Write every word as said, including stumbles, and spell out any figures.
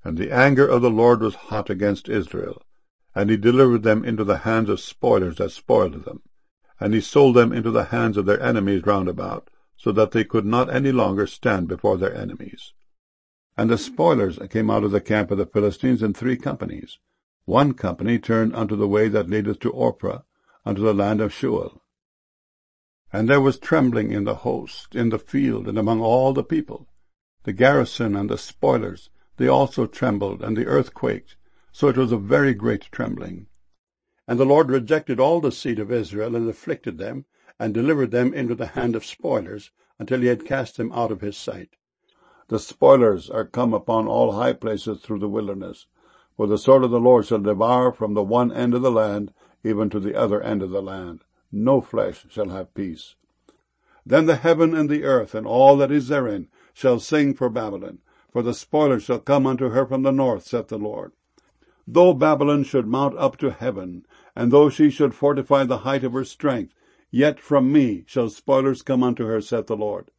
And the anger of the Lord was hot against Israel, and he delivered them into the hands of spoilers that spoiled them, and he sold them into the hands of their enemies round about, so that they could not any longer stand before their enemies. And the spoilers came out of the camp of the Philistines in three companies. One company turned unto the way that leadeth to Ophrah, unto the land of Shual. And there was trembling in the host, in the field, and among all the people. The garrison and the spoilers, they also trembled, and the earth quaked, so it was a very great trembling. And the Lord rejected all the seed of Israel, and afflicted them, and delivered them into the hand of spoilers, until he had cast them out of his sight. The spoilers are come upon all high places through the wilderness, for the sword of the Lord shall devour from the one end of the land even to the other end of the land. No flesh shall have peace. Then the heaven and the earth and all that is therein shall sing for Babylon, for the spoilers shall come unto her from the north, saith the Lord. Though Babylon should mount up to heaven, and though she should fortify the height of her strength, yet from me shall spoilers come unto her, saith the Lord.